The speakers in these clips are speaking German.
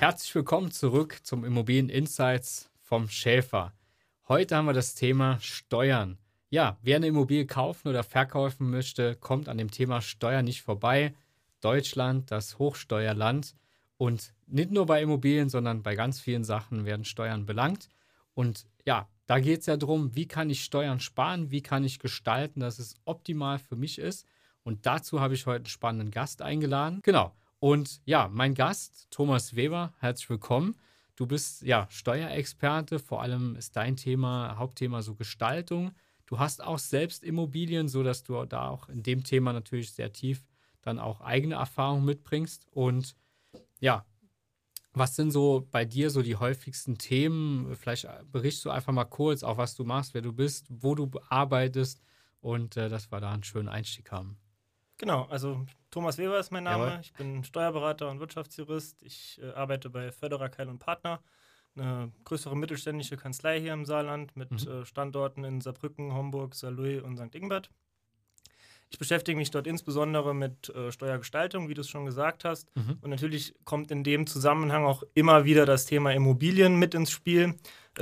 Herzlich willkommen zurück zum Immobilien Insights vom Schäfer. Heute haben wir das Thema Steuern. Ja, wer eine Immobilie kaufen oder verkaufen möchte, kommt an dem Thema Steuern nicht vorbei. Deutschland, das Hochsteuerland. Und nicht nur bei Immobilien, sondern bei ganz vielen Sachen werden Steuern belangt. Und ja, da geht es ja darum, wie kann ich Steuern sparen, wie kann ich gestalten, dass es optimal für mich ist. Und dazu habe ich heute einen spannenden Gast eingeladen. Genau. Und ja, mein Gast, Thomas Weber, herzlich willkommen. Du bist ja Steuerexperte, vor allem ist dein Hauptthema so Gestaltung. Du hast auch selbst Immobilien, sodass du da auch in dem Thema natürlich sehr tief dann auch eigene Erfahrungen mitbringst. Und ja, was sind so bei dir so die häufigsten Themen? Vielleicht berichtest du einfach mal kurz, auch was du machst, wer du bist, wo du arbeitest und dass wir da einen schönen Einstieg haben. Genau, also Thomas Weber ist mein Name. Jawohl. Ich bin Steuerberater und Wirtschaftsjurist. Ich arbeite bei Förderer, Keil und Partner, eine größere mittelständische Kanzlei hier im Saarland mit Standorten in Saarbrücken, Homburg, Saarlouis und St. Ingbert. Ich beschäftige mich dort insbesondere mit Steuergestaltung, wie du es schon gesagt hast. Und natürlich kommt in dem Zusammenhang auch immer wieder das Thema Immobilien mit ins Spiel.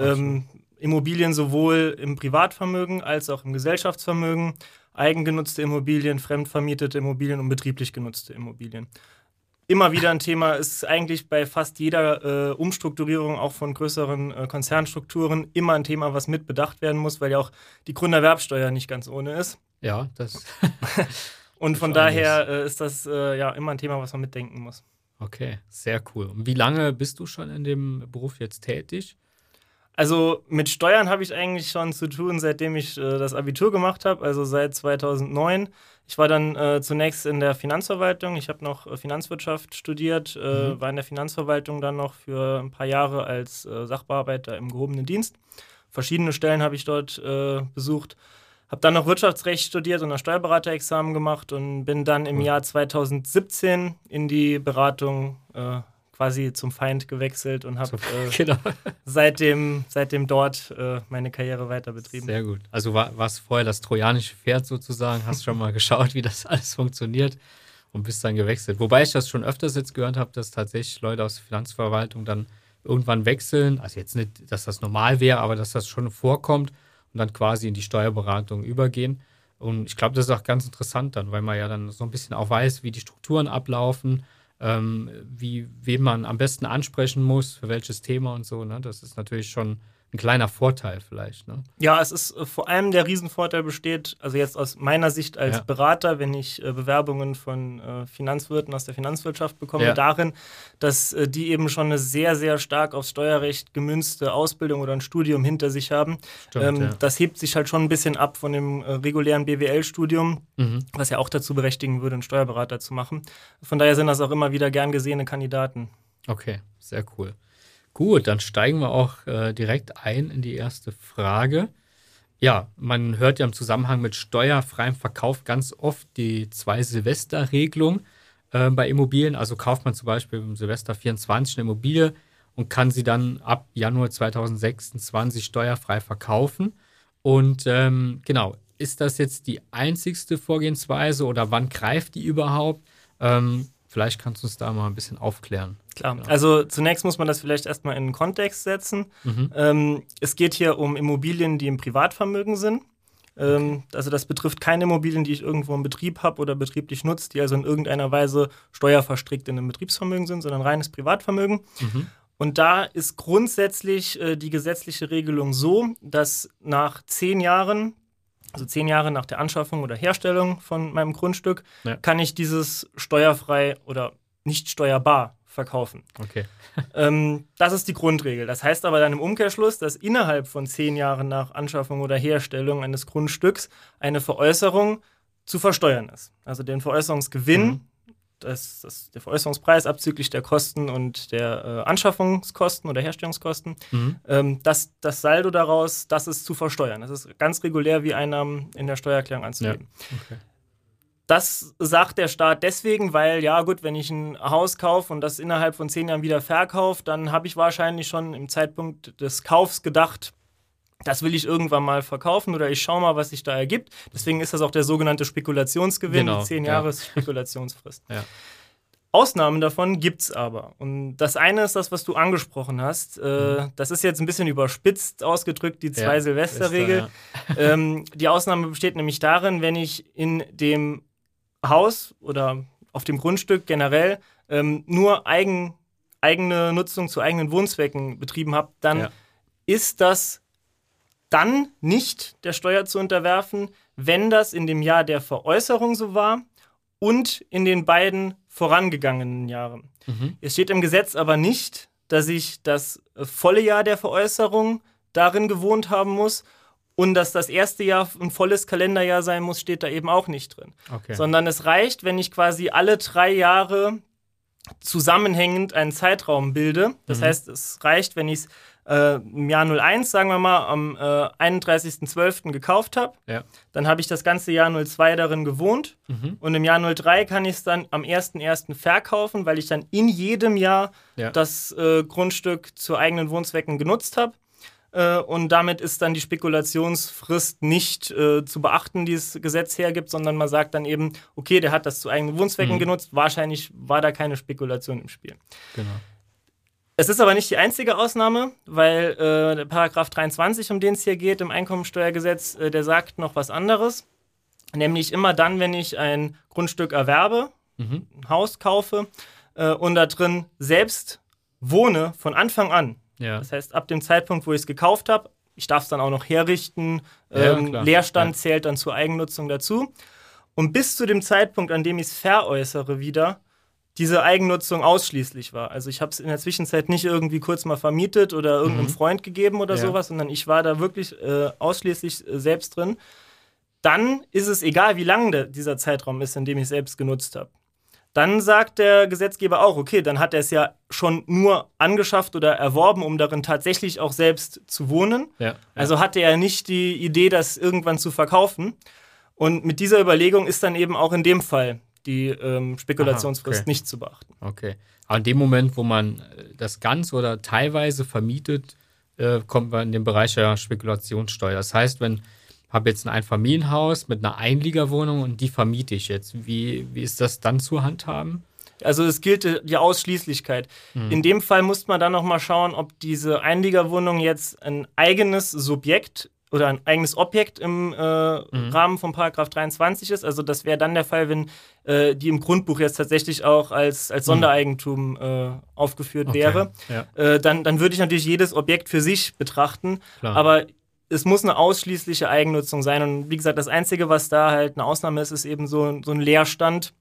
Immobilien sowohl im Privatvermögen als auch im Gesellschaftsvermögen, eigengenutzte Immobilien, fremdvermietete Immobilien und betrieblich genutzte Immobilien. Immer wieder ein Thema, ist eigentlich bei fast jeder Umstrukturierung auch von größeren Konzernstrukturen immer ein Thema, was mit bedacht werden muss, weil ja auch die Grunderwerbsteuer nicht ganz ohne ist. Ja, das. Und von daher ist das immer ein Thema, was man mitdenken muss. Okay, sehr cool. Und wie lange bist du schon in dem Beruf jetzt tätig? Also mit Steuern habe ich eigentlich schon zu tun, seitdem ich das Abitur gemacht habe, also seit 2009. Ich war dann zunächst in der Finanzverwaltung. Ich habe noch Finanzwirtschaft studiert, war in der Finanzverwaltung dann noch für ein paar Jahre als Sachbearbeiter im gehobenen Dienst. Verschiedene Stellen habe ich dort besucht. Habe dann noch Wirtschaftsrecht studiert und ein Steuerberaterexamen gemacht und bin dann im Jahr 2017 in die Beratung quasi zum Feind gewechselt und habe Genau. seitdem dort meine Karriere weiter betrieben. Sehr gut. Also warst vorher das trojanische Pferd sozusagen, hast schon mal geschaut, wie das alles funktioniert und bist dann gewechselt. Wobei ich das schon öfters jetzt gehört habe, dass tatsächlich Leute aus der Finanzverwaltung dann irgendwann wechseln. Also jetzt nicht, dass das normal wäre, aber dass das schon vorkommt und dann quasi in die Steuerberatung übergehen. Und ich glaube, das ist auch ganz interessant dann, weil man ja dann so ein bisschen auch weiß, wie die Strukturen ablaufen, wen man am besten ansprechen muss, für welches Thema und so. Ne? Das ist natürlich schon ein kleiner Vorteil vielleicht. Ne? Ja, es ist vor allem der Riesenvorteil besteht, also jetzt aus meiner Sicht als Berater, wenn ich Bewerbungen von Finanzwirten aus der Finanzwirtschaft bekomme, darin, dass die eben schon eine sehr, sehr stark aufs Steuerrecht gemünzte Ausbildung oder ein Studium hinter sich haben. Stimmt, das hebt sich halt schon ein bisschen ab von dem regulären BWL-Studium, was ja auch dazu berechtigen würde, einen Steuerberater zu machen. Von daher sind das auch immer wieder gern gesehene Kandidaten. Okay, sehr cool. Gut, dann steigen wir auch direkt ein in die erste Frage. Ja, man hört ja im Zusammenhang mit steuerfreiem Verkauf ganz oft die 2-Silvester-Regelung bei Immobilien. Also kauft man zum Beispiel im Silvester 24 eine Immobilie und kann sie dann ab Januar 2026 steuerfrei verkaufen. Und genau, ist das jetzt die einzigste Vorgehensweise oder wann greift die überhaupt? Vielleicht kannst du uns da mal ein bisschen aufklären. Klar, also zunächst muss man das vielleicht erstmal in den Kontext setzen. Es geht hier um Immobilien, die im Privatvermögen sind. Also das betrifft keine Immobilien, die ich irgendwo im Betrieb habe oder betrieblich nutze, die also in irgendeiner Weise steuerverstrickt in einem Betriebsvermögen sind, sondern reines Privatvermögen. Und da ist grundsätzlich die gesetzliche Regelung so, dass nach 10 Jahren, also 10 Jahre nach der Anschaffung oder Herstellung von meinem Grundstück, kann ich dieses steuerfrei oder nicht steuerbar verkaufen. Okay. Das ist die Grundregel. Das heißt aber dann im Umkehrschluss, dass innerhalb von 10 Jahren nach Anschaffung oder Herstellung eines Grundstücks eine Veräußerung zu versteuern ist. Also den Veräußerungsgewinn, der Veräußerungspreis abzüglich der Kosten und der Anschaffungskosten oder Herstellungskosten, das Saldo daraus, das ist zu versteuern. Das ist ganz regulär wie Einnahmen in der Steuererklärung anzugeben. Ja. Okay. Das sagt der Staat deswegen, weil, ja gut, wenn ich ein Haus kaufe und das innerhalb von 10 Jahren wieder verkaufe, dann habe ich wahrscheinlich schon im Zeitpunkt des Kaufs gedacht, das will ich irgendwann mal verkaufen oder ich schaue mal, was sich da ergibt. Deswegen ist das auch der sogenannte Spekulationsgewinn, Genau, die 10 Jahres Spekulationsfrist. Ja. Ausnahmen davon gibt es aber. Und das eine ist das, was du angesprochen hast. Das ist jetzt ein bisschen überspitzt ausgedrückt, die Zwei-Silvester-Regel. Ja. Die Ausnahme besteht nämlich darin, wenn ich in dem Haus oder auf dem Grundstück generell nur eigene Nutzung zu eigenen Wohnzwecken betrieben habe, dann ist das dann nicht der Steuer zu unterwerfen, wenn das in dem Jahr der Veräußerung so war und in den beiden vorangegangenen Jahren. Es steht im Gesetz aber nicht, dass ich das volle Jahr der Veräußerung darin gewohnt haben muss und dass das erste Jahr ein volles Kalenderjahr sein muss, steht da eben auch nicht drin. Okay. Sondern es reicht, wenn ich quasi alle 3 Jahre zusammenhängend einen Zeitraum bilde. Das heißt, es reicht, wenn ich es im Jahr 01, sagen wir mal, am 31.12. gekauft habe. Ja. Dann habe ich das ganze Jahr 02 darin gewohnt. Und im Jahr 03 kann ich es dann am 1.1. verkaufen, weil ich dann in jedem Jahr das Grundstück zu eigenen Wohnzwecken genutzt habe. Und damit ist dann die Spekulationsfrist nicht zu beachten, die das Gesetz hergibt, sondern man sagt dann eben, okay, der hat das zu eigenen Wohnzwecken genutzt, wahrscheinlich war da keine Spekulation im Spiel. Genau. Es ist aber nicht die einzige Ausnahme, weil der Paragraph 23, um den es hier geht, im Einkommensteuergesetz, der sagt noch was anderes. Nämlich immer dann, wenn ich ein Grundstück erwerbe, ein Haus kaufe und da drin selbst wohne von Anfang an. Ja. Das heißt, ab dem Zeitpunkt, wo ich es gekauft habe, ich darf es dann auch noch herrichten, Leerstand zählt dann zur Eigennutzung dazu. Und bis zu dem Zeitpunkt, an dem ich es veräußere wieder, diese Eigennutzung ausschließlich war. Also ich habe es in der Zwischenzeit nicht irgendwie kurz mal vermietet oder irgendeinem Freund gegeben oder sowas, sondern ich war da wirklich ausschließlich selbst drin. Dann ist es egal, wie lang dieser Zeitraum ist, in dem ich es selbst genutzt habe. Dann sagt der Gesetzgeber auch, okay, dann hat er es ja schon nur angeschafft oder erworben, um darin tatsächlich auch selbst zu wohnen. Ja. Also hatte er nicht die Idee, das irgendwann zu verkaufen. Und mit dieser Überlegung ist dann eben auch in dem Fall die Spekulationsfrist nicht zu beachten. Okay. Aber in dem Moment, wo man das ganz oder teilweise vermietet, kommt man in den Bereich der Spekulationssteuer. Das heißt, wenn ich habe jetzt ein Einfamilienhaus mit einer Einliegerwohnung und die vermiete ich jetzt. Wie ist das dann zu handhaben? Also es gilt die Ausschließlichkeit. In dem Fall muss man dann nochmal schauen, ob diese Einliegerwohnung jetzt ein eigenes Subjekt oder ein eigenes Objekt im Rahmen von Paragraph 23 ist. Also das wäre dann der Fall, wenn die im Grundbuch jetzt tatsächlich auch als Sondereigentum aufgeführt wäre. Ja. Dann würde ich natürlich jedes Objekt für sich betrachten. Klar. Aber es muss eine ausschließliche Eigennutzung sein. Und wie gesagt, das Einzige, was da halt eine Ausnahme ist, ist eben so ein Leerstand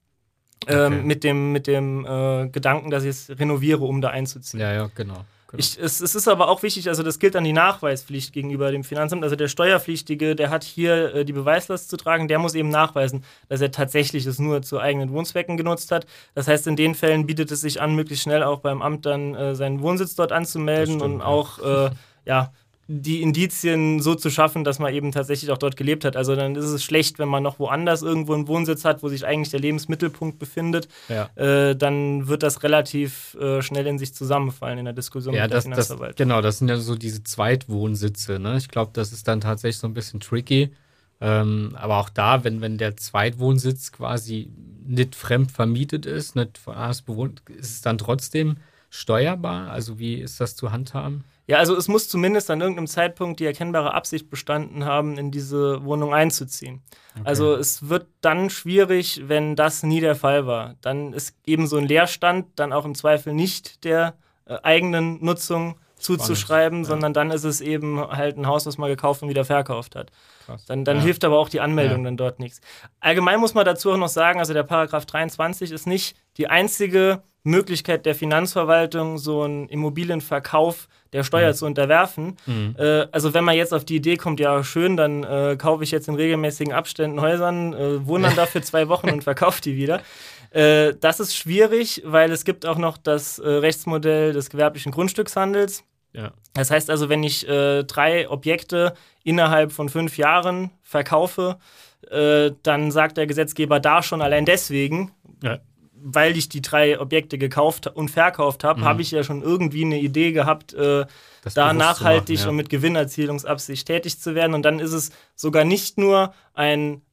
mit dem Gedanken, dass ich es renoviere, um da einzuziehen. Ja, genau. Es ist aber auch wichtig, also das gilt an die Nachweispflicht gegenüber dem Finanzamt. Also der Steuerpflichtige, der hat hier die Beweislast zu tragen, der muss eben nachweisen, dass er tatsächlich es nur zu eigenen Wohnzwecken genutzt hat. Das heißt, in den Fällen bietet es sich an, möglichst schnell auch beim Amt dann seinen Wohnsitz dort anzumelden und auch die Indizien so zu schaffen, dass man eben tatsächlich auch dort gelebt hat. Also dann ist es schlecht, wenn man noch woanders irgendwo einen Wohnsitz hat, wo sich eigentlich der Lebensmittelpunkt befindet. Ja. Dann wird das relativ schnell in sich zusammenfallen in der Diskussion mit der Finanzverwaltung. Genau, das sind ja so diese Zweitwohnsitze. Ne? Ich glaube, das ist dann tatsächlich so ein bisschen tricky. Aber auch da, wenn der Zweitwohnsitz quasi nicht fremd vermietet ist, nicht von anders bewohnt, ist es dann trotzdem steuerbar? Also wie ist das zu handhaben? Ja, also es muss zumindest an irgendeinem Zeitpunkt die erkennbare Absicht bestanden haben, in diese Wohnung einzuziehen. Okay. Also es wird dann schwierig, wenn das nie der Fall war. Dann ist eben so ein Leerstand dann auch im Zweifel nicht der eigenen Nutzung zuzuschreiben, sondern dann ist es eben halt ein Haus, was man gekauft und wieder verkauft hat. Dann hilft aber auch die Anmeldung dann dort nichts. Allgemein muss man dazu auch noch sagen, also der Paragraph 23 ist nicht die einzige Möglichkeit der Finanzverwaltung, so einen Immobilienverkauf der Steuer zu unterwerfen. Also wenn man jetzt auf die Idee kommt, ja schön, dann kaufe ich jetzt in regelmäßigen Abständen Häusern, wohne dann da für 2 Wochen und verkaufe die wieder. Das ist schwierig, weil es gibt auch noch das Rechtsmodell des gewerblichen Grundstückshandels. Ja. Das heißt also, wenn ich 3 Objekte innerhalb von 5 Jahren verkaufe, dann sagt der Gesetzgeber da schon allein deswegen, weil ich die 3 Objekte gekauft und verkauft habe, habe ich ja schon irgendwie eine Idee gehabt, da nachhaltig und mit Gewinnerzielungsabsicht tätig zu werden. Und dann ist es sogar nicht nur ein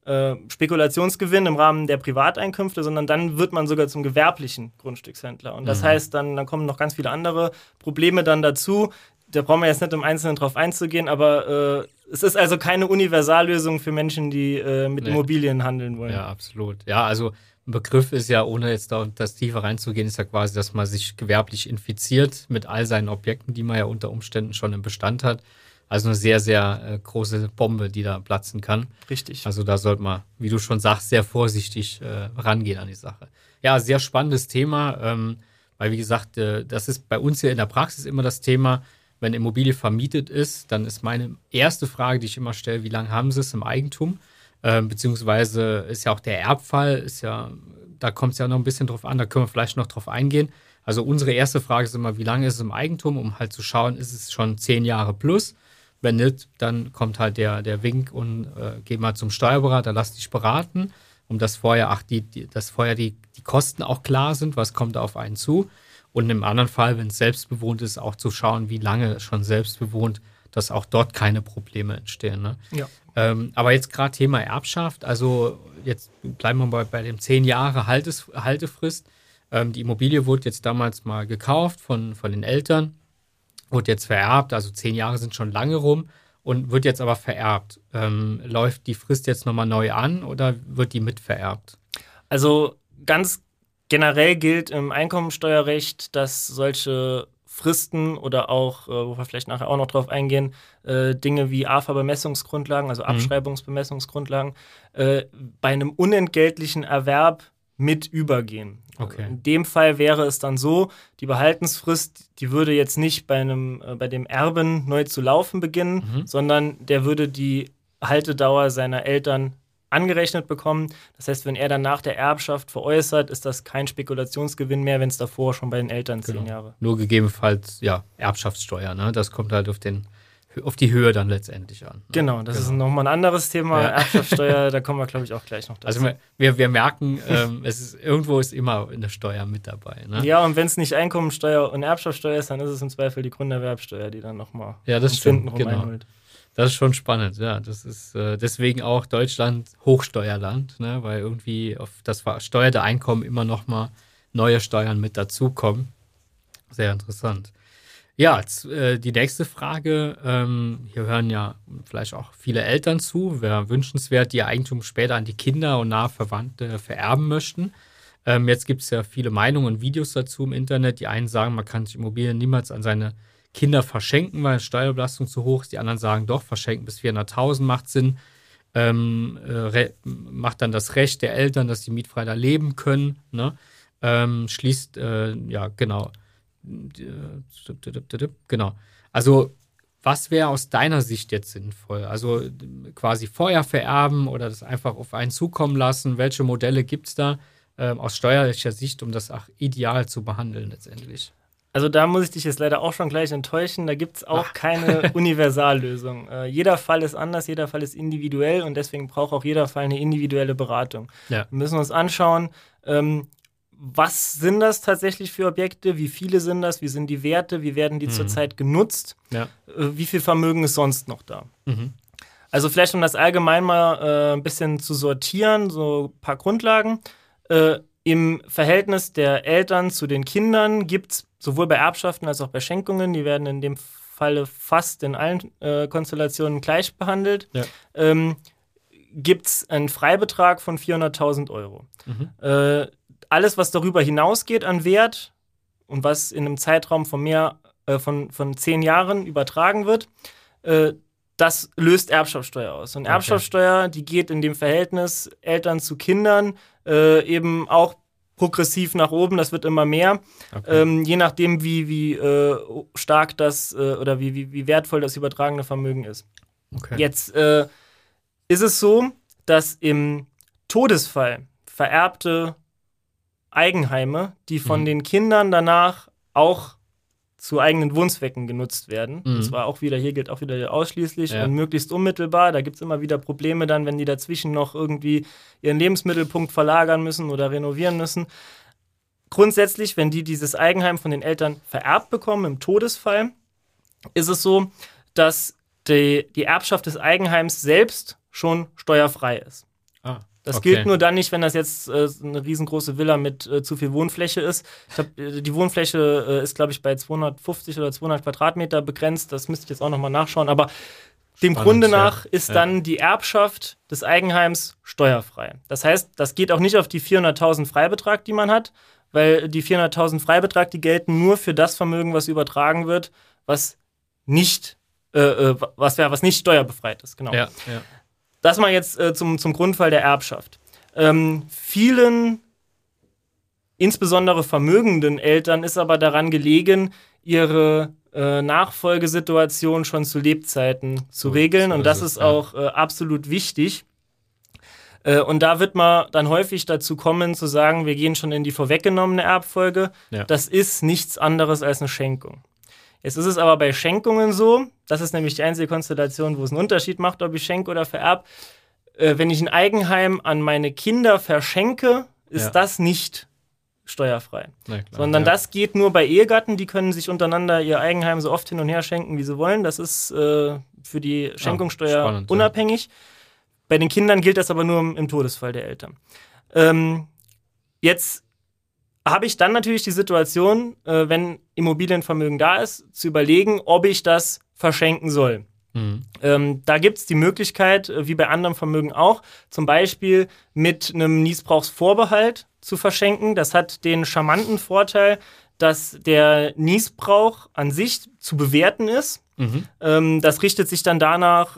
Spekulationsgewinn im Rahmen der Privateinkünfte, sondern dann wird man sogar zum gewerblichen Grundstückshändler. Und das heißt, dann kommen noch ganz viele andere Probleme dann dazu. Da brauchen wir jetzt nicht im Einzelnen drauf einzugehen, aber es ist also keine Universallösung für Menschen, die mit Immobilien handeln wollen. Ja, absolut. Ja, also ein Begriff ist ja, ohne jetzt da das tiefer reinzugehen, ist ja quasi, dass man sich gewerblich infiziert mit all seinen Objekten, die man ja unter Umständen schon im Bestand hat. Also eine sehr, sehr große Bombe, die da platzen kann. Richtig. Also da sollte man, wie du schon sagst, sehr vorsichtig rangehen an die Sache. Ja, sehr spannendes Thema, weil wie gesagt, das ist bei uns hier in der Praxis immer das Thema, wenn Immobilie vermietet ist, dann ist meine erste Frage, die ich immer stelle, wie lange haben sie es im Eigentum? Beziehungsweise ist ja auch der Erbfall, da kommt es ja noch ein bisschen drauf an, da können wir vielleicht noch drauf eingehen. Also unsere erste Frage ist immer, wie lange ist es im Eigentum, um halt zu schauen, ist es schon 10 Jahre plus? Wenn nicht, dann kommt halt der Wink und geh mal zum Steuerberater, lass dich beraten, dass vorher die Kosten auch klar sind, was kommt da auf einen zu. Und im anderen Fall, wenn es selbstbewohnt ist, auch zu schauen, wie lange schon selbstbewohnt, dass auch dort keine Probleme entstehen. Ne? Ja. Aber jetzt gerade Thema Erbschaft, also jetzt bleiben wir bei dem 10 Jahre Haltefrist. Die Immobilie wurde jetzt damals mal gekauft von den Eltern, wurde jetzt vererbt, also 10 Jahre sind schon lange rum und wird jetzt aber vererbt. Läuft die Frist jetzt nochmal neu an oder wird die mitvererbt? Also ganz generell gilt im Einkommensteuerrecht, dass solche Fristen oder auch, wo wir vielleicht nachher auch noch drauf eingehen, Dinge wie AFA-Bemessungsgrundlagen, also Abschreibungsbemessungsgrundlagen, bei einem unentgeltlichen Erwerb mit übergehen. Okay. In dem Fall wäre es dann so, die Behaltensfrist, die würde jetzt nicht bei dem Erben neu zu laufen beginnen, sondern der würde die Haltedauer seiner Eltern angerechnet bekommen. Das heißt, wenn er dann nach der Erbschaft veräußert, ist das kein Spekulationsgewinn mehr, wenn es davor schon bei den Eltern 10 Jahre. Nur gegebenenfalls, ja, Erbschaftssteuer, ne? Das kommt halt auf die Höhe dann letztendlich an. Ne? Genau, das ist nochmal ein anderes Thema. Ja. Erbschaftssteuer, da kommen wir, glaube ich, auch gleich noch dazu. Also wir merken, irgendwo ist immer eine Steuer mit dabei. Ne? Ja, und wenn es nicht Einkommensteuer und Erbschaftssteuer ist, dann ist es im Zweifel die Grunderwerbsteuer, die dann nochmal hinten rum einholt. Das ist schon spannend, ja. Das ist deswegen auch Deutschland Hochsteuerland, ne? Weil irgendwie auf das versteuerte Einkommen immer noch mal neue Steuern mit dazukommen. Sehr interessant. Ja, die nächste Frage. Hier hören ja vielleicht auch viele Eltern zu. Wäre wünschenswert, die ihr Eigentum später an die Kinder und nahe Verwandte vererben möchten. Jetzt gibt es ja viele Meinungen und Videos dazu im Internet. Die einen sagen, man kann sich Immobilien niemals an seine Kinder verschenken, weil die Steuerbelastung zu hoch ist. Die anderen sagen doch, verschenken bis 400.000 macht Sinn. Macht dann das Recht der Eltern, dass sie mietfrei da leben können. Ne? Ja, genau. Genau. Also, was wäre aus deiner Sicht jetzt sinnvoll? Also quasi vorher vererben oder das einfach auf einen zukommen lassen? Welche Modelle gibt es da aus steuerlicher Sicht, um das auch ideal zu behandeln letztendlich? Also da muss ich dich jetzt leider auch schon gleich enttäuschen. Da gibt es auch keine Universallösung. Jeder Fall ist anders, jeder Fall ist individuell und deswegen braucht auch jeder Fall eine individuelle Beratung. Ja. Wir müssen uns anschauen, was sind das tatsächlich für Objekte, wie viele sind das, wie sind die Werte, wie werden die zurzeit genutzt, wie viel Vermögen ist sonst noch da. Also vielleicht, um das allgemein mal ein bisschen zu sortieren, so ein paar Grundlagen. Im Verhältnis der Eltern zu den Kindern gibt es sowohl bei Erbschaften als auch bei Schenkungen, die werden in dem Falle fast in allen Konstellationen gleich behandelt, gibt es einen Freibetrag von 400.000 Euro. Alles, was darüber hinausgeht an Wert und was in einem Zeitraum von 10 Jahren übertragen wird, das löst Erbschaftssteuer aus. Und Erbschaftssteuer, die geht in dem Verhältnis Eltern zu Kindern eben auch progressiv nach oben, das wird immer mehr, je nachdem, wie stark das oder wie wertvoll das übertragene Vermögen ist. Jetzt ist es so, dass im Todesfall vererbte Eigenheime, die von den Kindern danach auch zu eigenen Wohnzwecken genutzt werden. Und zwar auch wieder, hier gilt auch wieder ausschließlich und möglichst unmittelbar. Da gibt es immer wieder Probleme dann, wenn die dazwischen noch irgendwie ihren Lebensmittelpunkt verlagern müssen oder renovieren müssen. Grundsätzlich, wenn die dieses Eigenheim von den Eltern vererbt bekommen im Todesfall, ist es so, dass die Erbschaft des Eigenheims selbst schon steuerfrei ist. Das gilt nur dann nicht, wenn das jetzt eine riesengroße Villa mit zu viel Wohnfläche ist. Ich glaube, die Wohnfläche ist, glaube ich, bei 250 oder 200 Quadratmeter begrenzt. Das müsste ich jetzt auch nochmal nachschauen. Aber dem Grunde nach ist dann die Erbschaft des Eigenheims steuerfrei. Das heißt, das geht auch nicht auf die 400.000 Freibetrag, die man hat, weil die 400.000 Freibetrag, die gelten nur für das Vermögen, was übertragen wird, was nicht steuerbefreit ist. Genau. Ja. Das mal jetzt zum Grundfall der Erbschaft. Vielen, insbesondere vermögenden Eltern, ist aber daran gelegen, ihre Nachfolgesituation schon zu Lebzeiten zu regeln. Und das ist auch absolut wichtig. Und da wird man dann häufig dazu kommen, zu sagen, wir gehen schon in die vorweggenommene Erbfolge. Ja. Das ist nichts anderes als eine Schenkung. Jetzt ist es aber bei Schenkungen so, das ist nämlich die einzige Konstellation, wo es einen Unterschied macht, ob ich schenke oder vererbe. Wenn ich ein Eigenheim an meine Kinder verschenke, ist das nicht steuerfrei. Klar, sondern das geht nur bei Ehegatten, die können sich untereinander ihr Eigenheim so oft hin und her schenken, wie sie wollen. Das ist für die Schenkungssteuer spannend, unabhängig. Bei den Kindern gilt das aber nur im Todesfall der Eltern. Jetzt habe ich dann natürlich die Situation, wenn Immobilienvermögen da ist, zu überlegen, ob ich das verschenken soll. Da gibt es die Möglichkeit, wie bei anderem Vermögen auch, zum Beispiel mit einem Niesbrauchsvorbehalt zu verschenken. Das hat den charmanten Vorteil, dass der Niesbrauch an sich zu bewerten ist. Das richtet sich dann danach,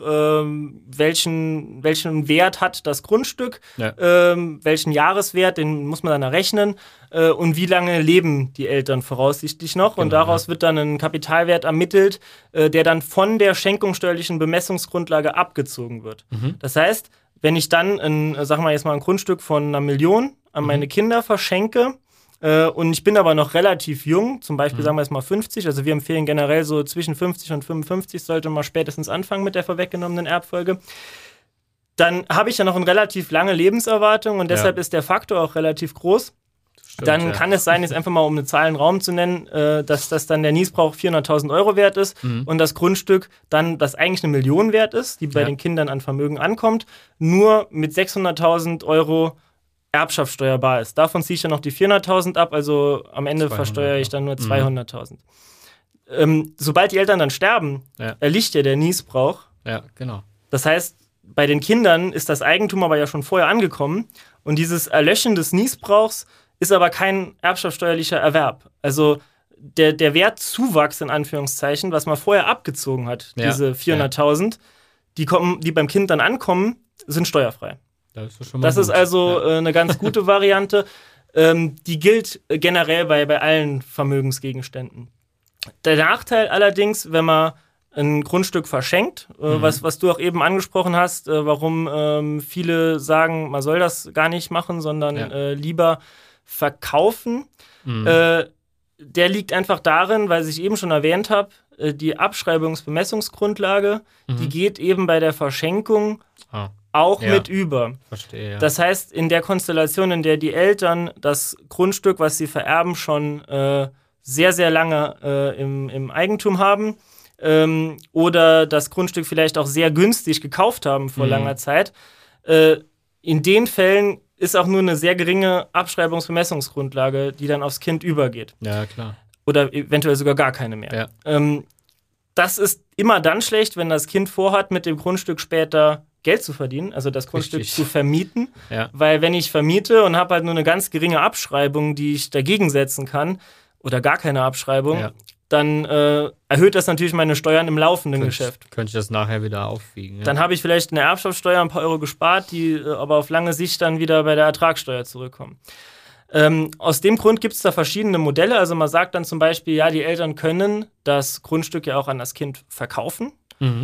welchen Wert hat das Grundstück, welchen Jahreswert, den muss man dann errechnen, und wie lange leben die Eltern voraussichtlich noch. Genau, und daraus wird dann ein Kapitalwert ermittelt, der dann von der schenkungssteuerlichen Bemessungsgrundlage abgezogen wird. Das heißt, wenn ich dann ein Grundstück von 1 Million an meine Kinder verschenke, und ich bin aber noch relativ jung, zum Beispiel sagen wir jetzt mal 50, also wir empfehlen generell so zwischen 50 und 55 sollte man spätestens anfangen mit der vorweggenommenen Erbfolge, dann habe ich ja noch eine relativ lange Lebenserwartung und deshalb ist der Faktor auch relativ groß. Stimmt, dann kann es sein, jetzt einfach mal um eine Zahl in den Raum zu nennen, dass das dann der Niesbrauch 400.000 Euro wert ist und das Grundstück dann, das eigentlich 1 Million wert ist, die bei den Kindern an Vermögen ankommt, nur mit 600.000 Euro erbschaftssteuerbar ist. Davon ziehe ich dann noch die 400.000 ab, also am Ende versteuere ich dann nur 200.000. Sobald die Eltern dann sterben, erlischt ja der Niesbrauch. Ja, genau. Das heißt, bei den Kindern ist das Eigentum aber ja schon vorher angekommen und dieses Erlöschen des Niesbrauchs ist aber kein erbschaftssteuerlicher Erwerb. Also der Wertzuwachs in Anführungszeichen, was man vorher abgezogen hat, diese 400.000, die beim Kind dann ankommen, sind steuerfrei. Das ist also eine ganz gute Variante. Die gilt generell bei allen Vermögensgegenständen. Der Nachteil allerdings, wenn man ein Grundstück verschenkt, was du auch eben angesprochen hast, warum viele sagen, man soll das gar nicht machen, sondern lieber verkaufen, der liegt einfach darin, weil ich eben schon erwähnt habe, die Abschreibungsbemessungsgrundlage, die geht eben bei der Verschenkung auch mit über. Verstehe, ja. Das heißt, in der Konstellation, in der die Eltern das Grundstück, was sie vererben, schon sehr, sehr lange im Eigentum haben oder das Grundstück vielleicht auch sehr günstig gekauft haben vor langer Zeit, in den Fällen ist auch nur eine sehr geringe Abschreibungsbemessungsgrundlage, die dann aufs Kind übergeht. Ja, klar. Oder eventuell sogar gar keine mehr. Ja. Das ist immer dann schlecht, wenn das Kind vorhat, mit dem Grundstück später Geld zu verdienen, also das Grundstück zu vermieten. Ja. Weil wenn ich vermiete und habe halt nur eine ganz geringe Abschreibung, die ich dagegen setzen kann, oder gar keine Abschreibung, dann erhöht das natürlich meine Steuern im laufenden Geschäft. Könnte ich das nachher wieder aufwiegen. Ja. Dann habe ich vielleicht in der Erbschaftssteuer ein paar Euro gespart, die aber auf lange Sicht dann wieder bei der Ertragssteuer zurückkommen. Aus dem Grund gibt es da verschiedene Modelle. Also man sagt dann zum Beispiel, ja, die Eltern können das Grundstück ja auch an das Kind verkaufen.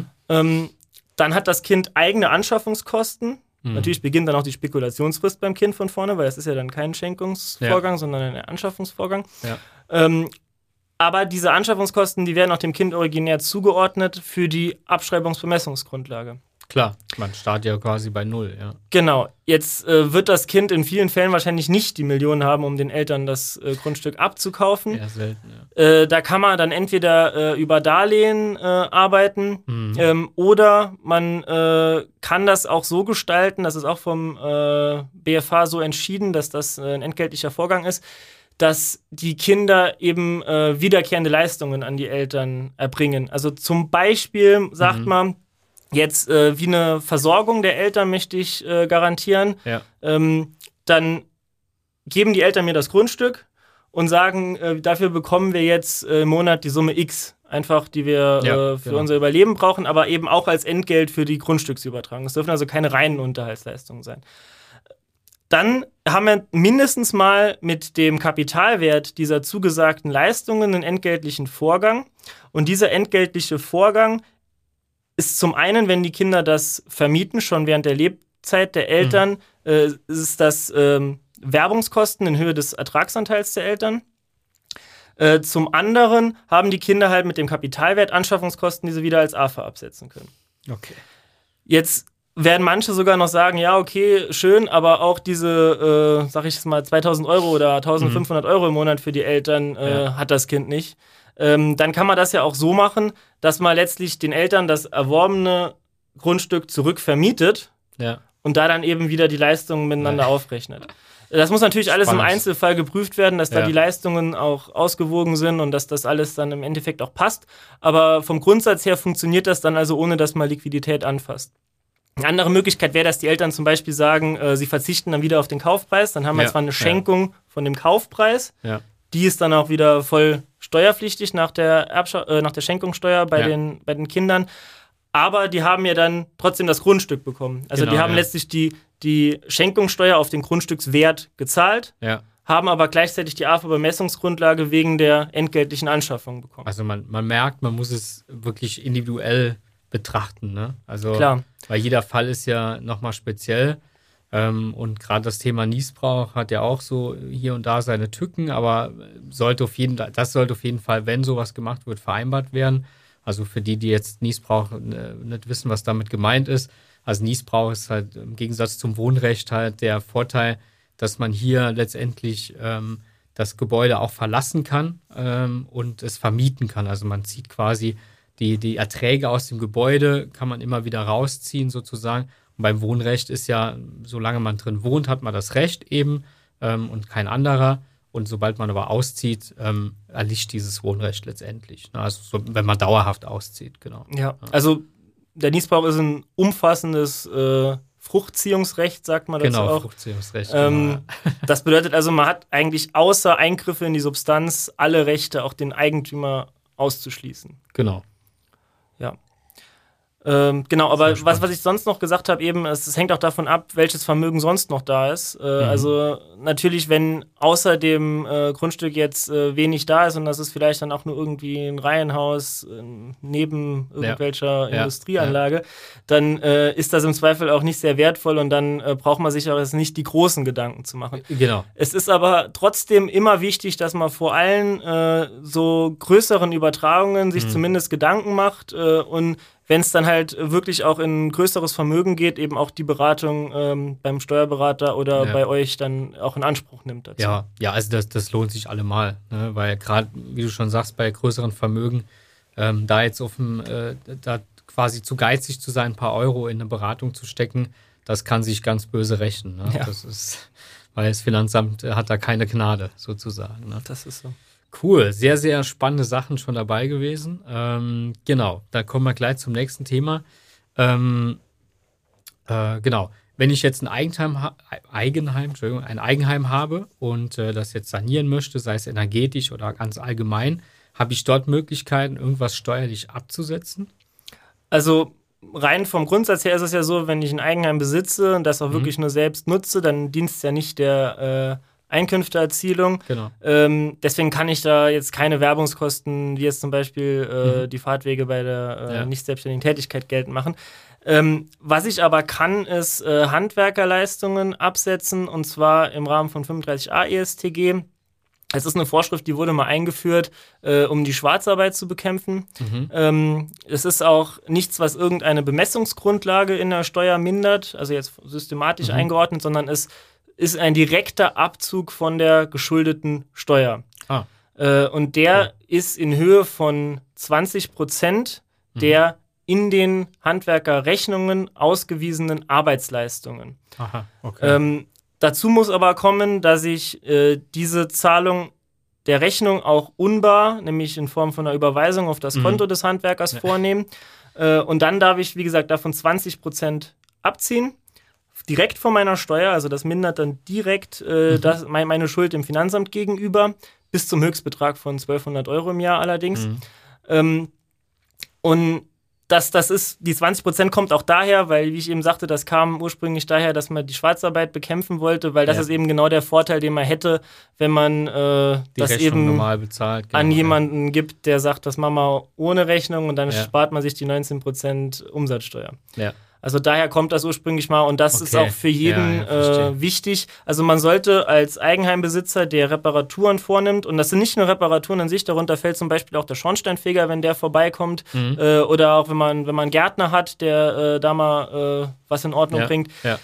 Dann hat das Kind eigene Anschaffungskosten. Natürlich beginnt dann auch die Spekulationsfrist beim Kind von vorne, weil das ist ja dann kein Schenkungsvorgang, sondern ein Anschaffungsvorgang. Ja. Aber diese Anschaffungskosten, die werden auch dem Kind originär zugeordnet für die Abschreibungsbemessungsgrundlage. Klar, man startet ja quasi bei Null, ja. Genau. Jetzt wird das Kind in vielen Fällen wahrscheinlich nicht die Millionen haben, um den Eltern das Grundstück abzukaufen. Eher selten, ja. Da kann man dann entweder über Darlehen arbeiten oder man kann das auch so gestalten, das ist auch vom BFH so entschieden, dass das ein entgeltlicher Vorgang ist, dass die Kinder eben wiederkehrende Leistungen an die Eltern erbringen. Also zum Beispiel sagt man, jetzt wie eine Versorgung der Eltern möchte ich garantieren. Ja. Dann geben die Eltern mir das Grundstück und sagen, dafür bekommen wir jetzt im Monat die Summe X, einfach die wir für unser Überleben brauchen, aber eben auch als Entgelt für die Grundstücksübertragung. Es dürfen also keine reinen Unterhaltsleistungen sein. Dann haben wir mindestens mal mit dem Kapitalwert dieser zugesagten Leistungen einen entgeltlichen Vorgang. Und dieser entgeltliche Vorgang ist zum einen, wenn die Kinder das vermieten, schon während der Lebzeit der Eltern, ist das Werbungskosten in Höhe des Ertragsanteils der Eltern. Zum anderen haben die Kinder halt mit dem Kapitalwert Anschaffungskosten, die sie wieder als AFA absetzen können. Okay. Jetzt werden manche sogar noch sagen, ja, okay, schön, aber auch diese, sag ich jetzt mal, 2.000 Euro oder 1.500 Euro im Monat für die Eltern hat das Kind nicht. Dann kann man das ja auch so machen, dass man letztlich den Eltern das erworbene Grundstück zurückvermietet und da dann eben wieder die Leistungen miteinander aufrechnet. Das muss natürlich alles im Einzelfall geprüft werden, dass da die Leistungen auch ausgewogen sind und dass das alles dann im Endeffekt auch passt. Aber vom Grundsatz her funktioniert das dann also, ohne dass man Liquidität anfasst. Eine andere Möglichkeit wäre, dass die Eltern zum Beispiel sagen, sie verzichten dann wieder auf den Kaufpreis. Dann haben wir zwar eine Schenkung von dem Kaufpreis, die ist dann auch wieder voll steuerpflichtig nach der Schenkungssteuer bei den Kindern. Aber die haben ja dann trotzdem das Grundstück bekommen. Also die haben letztlich die Schenkungssteuer auf den Grundstückswert gezahlt, haben aber gleichzeitig die AFA-Bemessungsgrundlage wegen der entgeltlichen Anschaffung bekommen. Also man merkt, man muss es wirklich individuell betrachten, ne? Also, klar, weil jeder Fall ist ja nochmal speziell. Und gerade das Thema Niesbrauch hat ja auch so hier und da seine Tücken, aber das sollte auf jeden Fall, wenn sowas gemacht wird, vereinbart werden. Also für die jetzt Niesbrauch nicht wissen, was damit gemeint ist. Also Niesbrauch ist halt im Gegensatz zum Wohnrecht halt der Vorteil, dass man hier letztendlich das Gebäude auch verlassen kann und es vermieten kann. Also man zieht quasi die Erträge aus dem Gebäude, kann man immer wieder rausziehen sozusagen. Und beim Wohnrecht ist ja, solange man drin wohnt, hat man das Recht eben und kein anderer. Und sobald man aber auszieht, erlischt dieses Wohnrecht letztendlich. Also so, wenn man dauerhaft auszieht, genau. Ja, also der Niesbrauch ist ein umfassendes Fruchtziehungsrecht, sagt man dazu auch. Genau, Fruchtziehungsrecht. Genau. Das bedeutet also, man hat eigentlich außer Eingriffe in die Substanz alle Rechte, auch den Eigentümer auszuschließen. Genau. Ja. Genau, aber was ich sonst noch gesagt habe, eben, es hängt auch davon ab, welches Vermögen sonst noch da ist. Also natürlich, wenn außer dem Grundstück jetzt wenig da ist und das ist vielleicht dann auch nur irgendwie ein Reihenhaus neben irgendwelcher Industrieanlage, dann ist das im Zweifel auch nicht sehr wertvoll und dann braucht man sich auch jetzt nicht die großen Gedanken zu machen. Genau. Es ist aber trotzdem immer wichtig, dass man vor allen so größeren Übertragungen sich zumindest Gedanken macht und wenn es dann halt wirklich auch in größeres Vermögen geht, eben auch die Beratung beim Steuerberater oder bei euch dann auch in Anspruch nimmt dazu. Ja, also das lohnt sich allemal, ne? Weil gerade, wie du schon sagst, bei größeren Vermögen, da jetzt da quasi zu geizig zu sein, ein paar Euro in eine Beratung zu stecken, das kann sich ganz böse rächen. Ne? Ja. Das ist, weil das Finanzamt hat da keine Gnade sozusagen. Ne? Das ist so. Cool, sehr, sehr spannende Sachen schon dabei gewesen. Genau, da kommen wir gleich zum nächsten Thema. Genau, wenn ich jetzt ein Eigenheim habe und das jetzt sanieren möchte, sei es energetisch oder ganz allgemein, habe ich dort Möglichkeiten, irgendwas steuerlich abzusetzen? Also rein vom Grundsatz her ist es ja so, wenn ich ein Eigenheim besitze und das auch wirklich nur selbst nutze, dann dient es ja nicht der Einkünfteerzielung. Genau. Deswegen kann ich da jetzt keine Werbungskosten, wie jetzt zum Beispiel die Fahrtwege bei der nicht selbstständigen Tätigkeit geltend machen. Was ich aber kann, ist Handwerkerleistungen absetzen, und zwar im Rahmen von 35a EStG. Es ist eine Vorschrift, die wurde mal eingeführt, um die Schwarzarbeit zu bekämpfen. Es ist auch nichts, was irgendeine Bemessungsgrundlage in der Steuer mindert, also jetzt systematisch eingeordnet, sondern es ist ein direkter Abzug von der geschuldeten Steuer. Und der ist in Höhe von 20% der in den Handwerkerrechnungen ausgewiesenen Arbeitsleistungen. Aha, okay. Dazu muss aber kommen, dass ich diese Zahlung der Rechnung auch unbar, nämlich in Form von einer Überweisung auf das Konto des Handwerkers vornehme. Und dann darf ich, wie gesagt, davon 20% abziehen, direkt von meiner Steuer. Also das mindert dann direkt meine Schuld dem Finanzamt gegenüber, bis zum Höchstbetrag von 1.200 Euro im Jahr allerdings. Und das ist, die 20% kommt auch daher, weil, wie ich eben sagte, das kam ursprünglich daher, dass man die Schwarzarbeit bekämpfen wollte, weil das ist eben genau der Vorteil, den man hätte, wenn man das Rechnung eben normal bezahlt, an jemanden gibt, der sagt, das machen wir ohne Rechnung und dann spart man sich die 19% Umsatzsteuer. Ja. Also daher kommt das ursprünglich mal und das ist auch für jeden wichtig. Also man sollte als Eigenheimbesitzer, der Reparaturen vornimmt, und das sind nicht nur Reparaturen an sich, darunter fällt zum Beispiel auch der Schornsteinfeger, wenn der vorbeikommt, oder auch wenn man einen Gärtner hat, der da mal was in Ordnung bringt. Ja.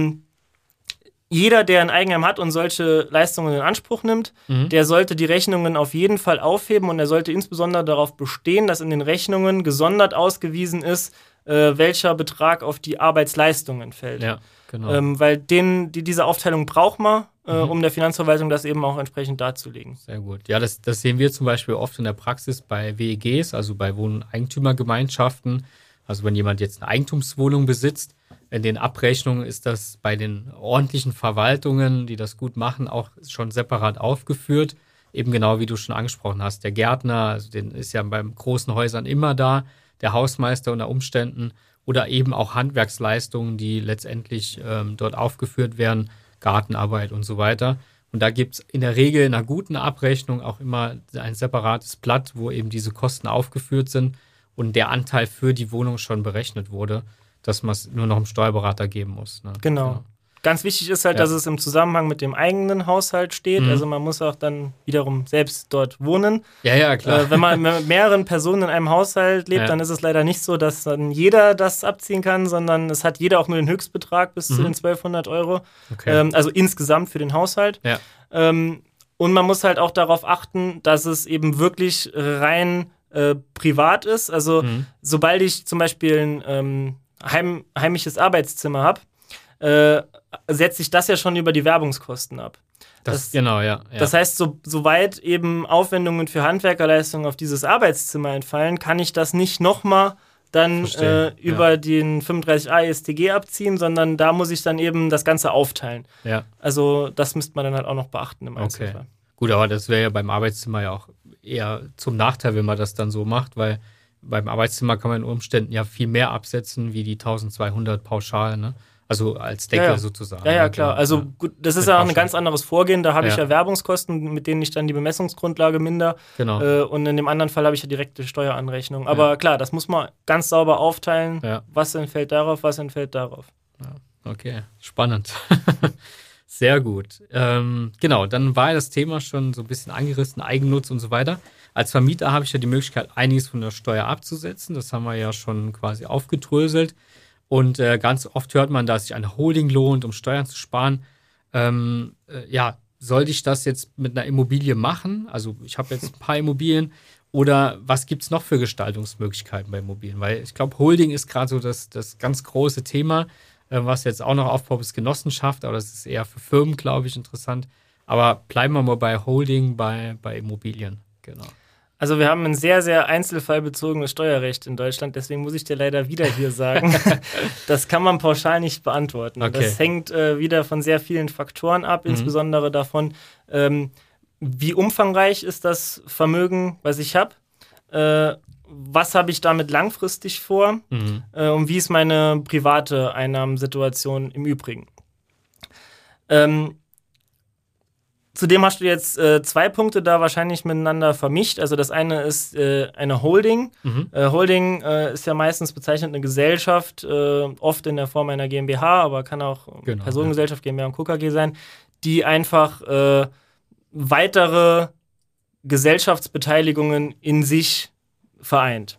Jeder, der ein Eigenheim hat und solche Leistungen in Anspruch nimmt, der sollte die Rechnungen auf jeden Fall aufheben und er sollte insbesondere darauf bestehen, dass in den Rechnungen gesondert ausgewiesen ist, welcher Betrag auf die Arbeitsleistungen fällt. Ja, genau. Weil diese Aufteilung braucht man, um der Finanzverwaltung das eben auch entsprechend darzulegen. Sehr gut. Ja, das sehen wir zum Beispiel oft in der Praxis bei WEGs, also bei Wohneigentümergemeinschaften. Also wenn jemand jetzt eine Eigentumswohnung besitzt, in den Abrechnungen ist das bei den ordentlichen Verwaltungen, die das gut machen, auch schon separat aufgeführt. Eben genau wie du schon angesprochen hast. Der Gärtner, also den ist ja bei großen Häusern immer da, der Hausmeister unter Umständen oder eben auch Handwerksleistungen, die letztendlich dort aufgeführt werden, Gartenarbeit und so weiter. Und da gibt es in der Regel in einer guten Abrechnung auch immer ein separates Blatt, wo eben diese Kosten aufgeführt sind und der Anteil für die Wohnung schon berechnet wurde, dass man es nur noch dem Steuerberater geben muss. Ne? Genau. Ganz wichtig ist halt, dass es im Zusammenhang mit dem eigenen Haushalt steht. Also man muss auch dann wiederum selbst dort wohnen. Ja, klar. Wenn man mit mehreren Personen in einem Haushalt lebt, dann ist es leider nicht so, dass dann jeder das abziehen kann, sondern es hat jeder auch nur den Höchstbetrag bis zu den 1.200 Euro. Okay. Also insgesamt für den Haushalt. Ja. Und man muss halt auch darauf achten, dass es eben wirklich rein privat ist. Also sobald ich zum Beispiel ein heimliches Arbeitszimmer habe, setzt sich das ja schon über die Werbungskosten ab. Genau, ja. Das heißt, soweit eben Aufwendungen für Handwerkerleistungen auf dieses Arbeitszimmer entfallen, kann ich das nicht nochmal dann über den 35a EStG abziehen, sondern da muss ich dann eben das Ganze aufteilen. Ja. Also das müsste man dann halt auch noch beachten im Einzelfall. Okay. Gut, aber das wäre ja beim Arbeitszimmer ja auch eher zum Nachteil, wenn man das dann so macht, weil beim Arbeitszimmer kann man in Umständen ja viel mehr absetzen, wie die 1.200 pauschal, ne? Also als Deckel sozusagen. Ja, klar. Also gut, das ist ja auch ein ganz anderes Vorgehen. Da habe ich ja Werbungskosten, mit denen ich dann die Bemessungsgrundlage minder. Genau. Und in dem anderen Fall habe ich ja direkte Steueranrechnung. Aber klar, das muss man ganz sauber aufteilen. Ja. Was entfällt darauf, was entfällt darauf. Ja. Okay, spannend. Sehr gut. Genau, dann war das Thema schon so ein bisschen angerissen, Eigennutz und so weiter. Als Vermieter habe ich ja die Möglichkeit, einiges von der Steuer abzusetzen. Das haben wir ja schon quasi aufgedröselt. Und ganz oft hört man, dass sich eine Holding lohnt, um Steuern zu sparen. Sollte ich das jetzt mit einer Immobilie machen? Also ich habe jetzt ein paar Immobilien. Oder was gibt es noch für Gestaltungsmöglichkeiten bei Immobilien? Weil ich glaube, Holding ist gerade so das ganz große Thema, was jetzt auch noch aufpoppt, ist Genossenschaft. Aber das ist eher für Firmen, glaube ich, interessant. Aber bleiben wir mal bei Holding, bei Immobilien. Genau. Also wir haben ein sehr, sehr einzelfallbezogenes Steuerrecht in Deutschland, deswegen muss ich dir leider wieder hier sagen, das kann man pauschal nicht beantworten. Okay. Das hängt wieder von sehr vielen Faktoren ab, insbesondere davon, wie umfangreich ist das Vermögen, was ich habe, was habe ich damit langfristig vor und wie ist meine private Einnahmensituation im Übrigen. Zudem hast du jetzt 2 Punkte da wahrscheinlich miteinander vermischt. Also das eine ist eine Holding. Holding ist ja meistens bezeichnet eine Gesellschaft, oft in der Form einer GmbH, aber kann auch Personengesellschaft, GmbH und KKG sein, die einfach weitere Gesellschaftsbeteiligungen in sich vereint.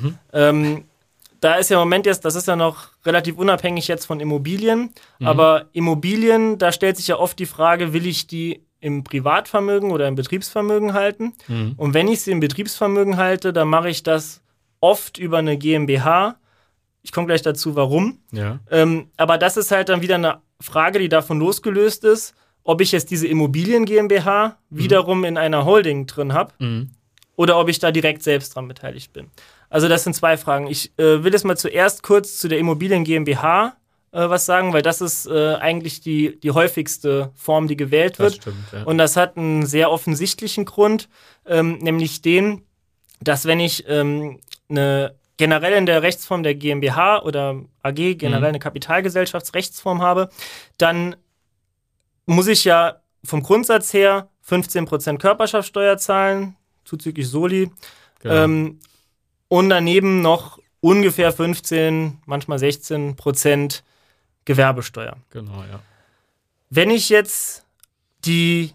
Da ist ja im Moment jetzt, das ist ja noch relativ unabhängig jetzt von Immobilien, aber Immobilien, da stellt sich ja oft die Frage, will ich die im Privatvermögen oder im Betriebsvermögen halten? Und wenn ich sie im Betriebsvermögen halte, dann mache ich das oft über eine GmbH. Ich komme gleich dazu, warum. Ja. Aber das ist halt dann wieder eine Frage, die davon losgelöst ist, ob ich jetzt diese Immobilien GmbH wiederum in einer Holding drin habe oder ob ich da direkt selbst dran beteiligt bin. Also das sind zwei Fragen. Ich will jetzt mal zuerst kurz zu der Immobilien GmbH was sagen, weil das ist eigentlich die häufigste Form, die gewählt wird. Das stimmt, ja. Und das hat einen sehr offensichtlichen Grund, nämlich den, dass wenn ich generell in der Rechtsform der GmbH oder AG, generell eine Kapitalgesellschaftsrechtsform habe, dann muss ich ja vom Grundsatz her 15% Körperschaftsteuer zahlen, zuzüglich Soli, Genau. und daneben noch ungefähr 15, manchmal 16% Gewerbesteuer. Genau, ja. Wenn ich jetzt die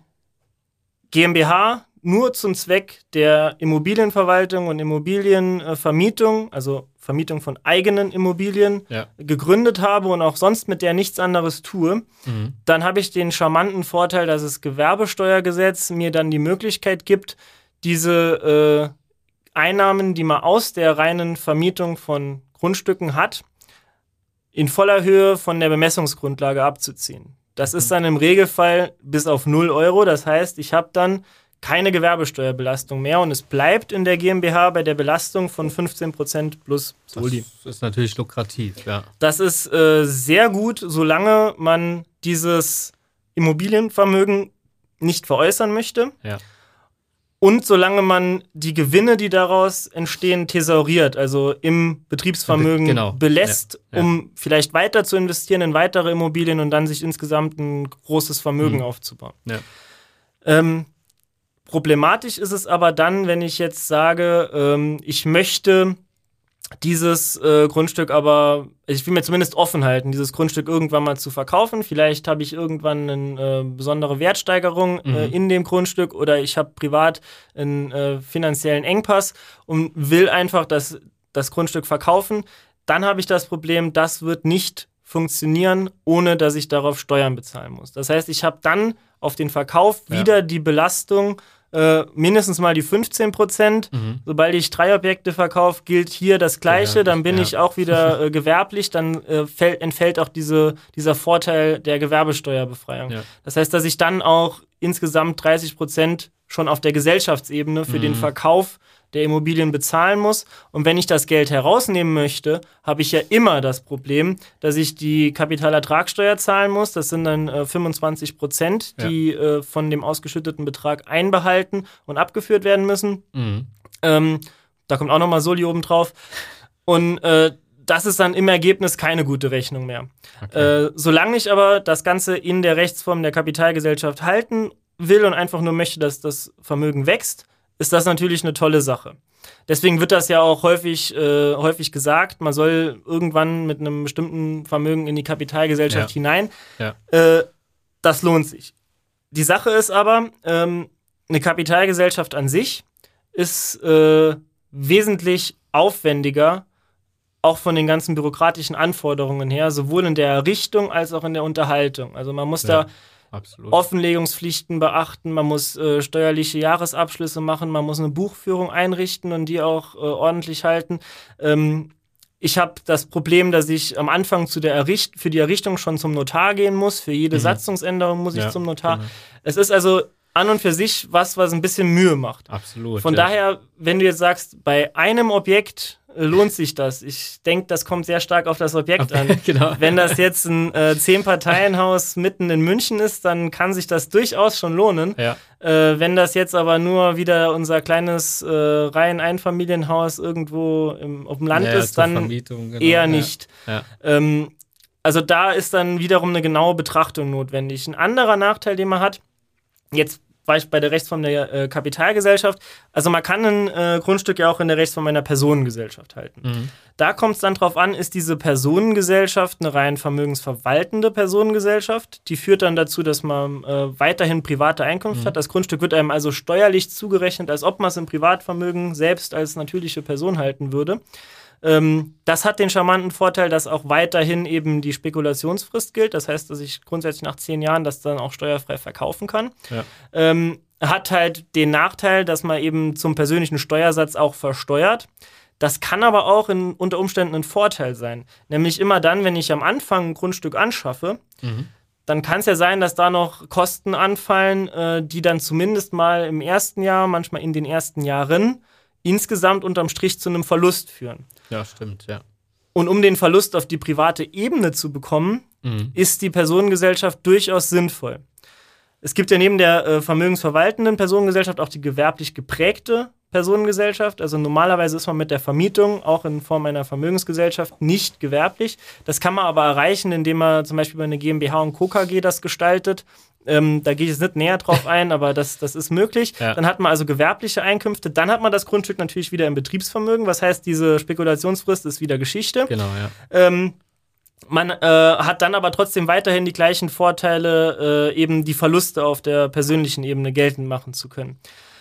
GmbH nur zum Zweck der Immobilienverwaltung und Immobilienvermietung, also Vermietung von eigenen Immobilien, gegründet habe und auch sonst mit der nichts anderes tue, dann habe ich den charmanten Vorteil, dass das Gewerbesteuergesetz mir dann die Möglichkeit gibt, diese Einnahmen, die man aus der reinen Vermietung von Grundstücken hat, in voller Höhe von der Bemessungsgrundlage abzuziehen. Das ist dann im Regelfall bis auf 0 Euro. Das heißt, ich habe dann keine Gewerbesteuerbelastung mehr und es bleibt in der GmbH bei der Belastung von 15% plus Soli. Das ist natürlich lukrativ, ja. Das ist sehr gut, solange man dieses Immobilienvermögen nicht veräußern möchte. Ja. Und solange man die Gewinne, die daraus entstehen, thesauriert, also im Betriebsvermögen belässt, um vielleicht weiter zu investieren in weitere Immobilien und dann sich insgesamt ein großes Vermögen aufzubauen. Ja. Problematisch ist es aber dann, wenn ich jetzt sage, ich möchte dieses Grundstück aber, ich will mir zumindest offen halten, dieses Grundstück irgendwann mal zu verkaufen. Vielleicht habe ich irgendwann eine besondere Wertsteigerung in dem Grundstück oder ich habe privat einen finanziellen Engpass und will einfach das Grundstück verkaufen. Dann habe ich das Problem, das wird nicht funktionieren, ohne dass ich darauf Steuern bezahlen muss. Das heißt, ich habe dann auf den Verkauf wieder die Belastung mindestens mal die 15%. Sobald ich 3 Objekte verkaufe, gilt hier das Gleiche. Dann bin ich auch wieder gewerblich. Dann entfällt auch dieser Vorteil der Gewerbesteuerbefreiung. Ja. Das heißt, dass ich dann auch insgesamt 30% schon auf der Gesellschaftsebene für den Verkauf der Immobilien bezahlen muss. Und wenn ich das Geld herausnehmen möchte, habe ich ja immer das Problem, dass ich die Kapitalertragssteuer zahlen muss. Das sind dann 25%, die von dem ausgeschütteten Betrag einbehalten und abgeführt werden müssen. Da kommt auch nochmal Soli oben drauf. Und das ist dann im Ergebnis keine gute Rechnung mehr. Okay. Solange ich aber das Ganze in der Rechtsform der Kapitalgesellschaft halten will und einfach nur möchte, dass das Vermögen wächst, ist das natürlich eine tolle Sache. Deswegen wird das ja auch häufig gesagt, man soll irgendwann mit einem bestimmten Vermögen in die Kapitalgesellschaft hinein. Ja. Das lohnt sich. Die Sache ist aber, eine Kapitalgesellschaft an sich ist wesentlich aufwendiger, auch von den ganzen bürokratischen Anforderungen her, sowohl in der Errichtung als auch in der Unterhaltung. Also man muss da absolut Offenlegungspflichten beachten, man muss steuerliche Jahresabschlüsse machen, man muss eine Buchführung einrichten und die auch ordentlich halten. Ich habe das Problem, dass ich am Anfang für die Errichtung schon zum Notar gehen muss. Für jede Satzungsänderung muss ich zum Notar. Genau. Es ist also an und für sich was ein bisschen Mühe macht. Absolut. Von daher, wenn du jetzt sagst, bei einem Objekt lohnt sich das. Ich denke, das kommt sehr stark auf das Objekt an. Genau. Wenn das jetzt ein 10-Parteien-Haus mitten in München ist, dann kann sich das durchaus schon lohnen. Ja. Wenn das jetzt aber nur wieder unser kleines Reihen-Einfamilienhaus irgendwo auf dem Land ist, dann eher nicht. Ja. Also da ist dann wiederum eine genaue Betrachtung notwendig. Ein anderer Nachteil, den man hat, jetzt war ich bei der Rechtsform der Kapitalgesellschaft. Also man kann ein Grundstück ja auch in der Rechtsform einer Personengesellschaft halten. Mhm. Da kommt es dann drauf an, ist diese Personengesellschaft eine rein vermögensverwaltende Personengesellschaft. Die führt dann dazu, dass man weiterhin private Einkünfte hat. Das Grundstück wird einem also steuerlich zugerechnet, als ob man es im Privatvermögen selbst als natürliche Person halten würde. Das hat den charmanten Vorteil, dass auch weiterhin eben die Spekulationsfrist gilt. Das heißt, dass ich grundsätzlich nach 10 Jahren das dann auch steuerfrei verkaufen kann. Ja. Hat halt den Nachteil, dass man eben zum persönlichen Steuersatz auch versteuert. Das kann aber auch unter Umständen ein Vorteil sein. Nämlich immer dann, wenn ich am Anfang ein Grundstück anschaffe, dann kann es ja sein, dass da noch Kosten anfallen, die dann zumindest mal im ersten Jahr, manchmal in den ersten Jahren, insgesamt unterm Strich zu einem Verlust führen. Ja, stimmt, ja. Und um den Verlust auf die private Ebene zu bekommen, ist die Personengesellschaft durchaus sinnvoll. Es gibt ja neben der vermögensverwaltenden Personengesellschaft auch die gewerblich geprägte Personengesellschaft. Also normalerweise ist man mit der Vermietung auch in Form einer Vermögensgesellschaft nicht gewerblich. Das kann man aber erreichen, indem man zum Beispiel über eine GmbH und Co. KG das gestaltet. Da gehe ich jetzt nicht näher drauf ein, aber das ist möglich. Ja. Dann hat man also gewerbliche Einkünfte. Dann hat man das Grundstück natürlich wieder im Betriebsvermögen. Was heißt, diese Spekulationsfrist ist wieder Geschichte. Genau, ja. Man hat dann aber trotzdem weiterhin die gleichen Vorteile, eben die Verluste auf der persönlichen Ebene geltend machen zu können.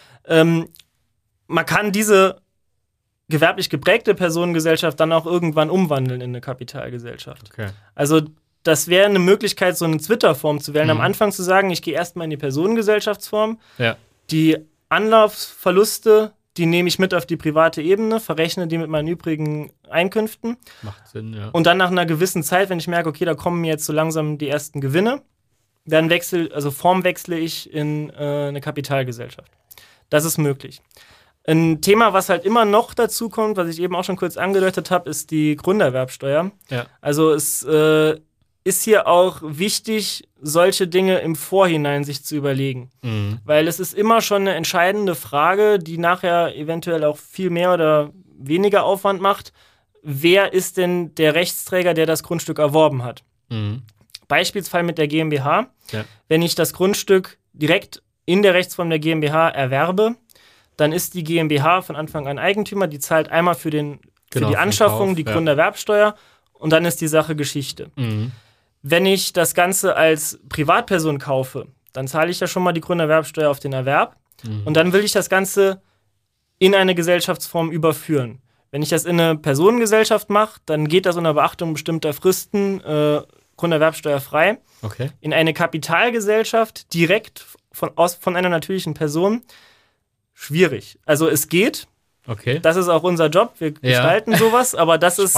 Man kann diese gewerblich geprägte Personengesellschaft dann auch irgendwann umwandeln in eine Kapitalgesellschaft. Okay. Also das wäre eine Möglichkeit, so eine Twitter-Form zu wählen. Am Anfang zu sagen, ich gehe erstmal in die Personengesellschaftsform. Ja. Die Anlaufverluste, die nehme ich mit auf die private Ebene, verrechne die mit meinen übrigen Einkünften. Macht Sinn, ja. Und dann nach einer gewissen Zeit, wenn ich merke, okay, da kommen mir jetzt so langsam die ersten Gewinne, dann formwechsle ich in eine Kapitalgesellschaft. Das ist möglich. Ein Thema, was halt immer noch dazu kommt, was ich eben auch schon kurz angedeutet habe, ist die Grunderwerbsteuer. Ja. Also es ist hier auch wichtig, solche Dinge im Vorhinein sich zu überlegen. Weil es ist immer schon eine entscheidende Frage, die nachher eventuell auch viel mehr oder weniger Aufwand macht. Wer ist denn der Rechtsträger, der das Grundstück erworben hat? Beispielsfall mit der GmbH. Ja. Wenn ich das Grundstück direkt in der Rechtsform der GmbH erwerbe, dann ist die GmbH von Anfang an Eigentümer, die zahlt einmal für die Anschaffung, die Grunderwerbsteuer und dann ist die Sache Geschichte. Wenn ich das Ganze als Privatperson kaufe, dann zahle ich ja schon mal die Grunderwerbsteuer auf den Erwerb und dann will ich das Ganze in eine Gesellschaftsform überführen. Wenn ich das in eine Personengesellschaft mache, dann geht das unter Beachtung bestimmter Fristen grunderwerbsteuerfrei. Okay. In eine Kapitalgesellschaft direkt von einer natürlichen Person schwierig. Also es geht. Okay. Das ist auch unser Job. Wir gestalten sowas, aber das ist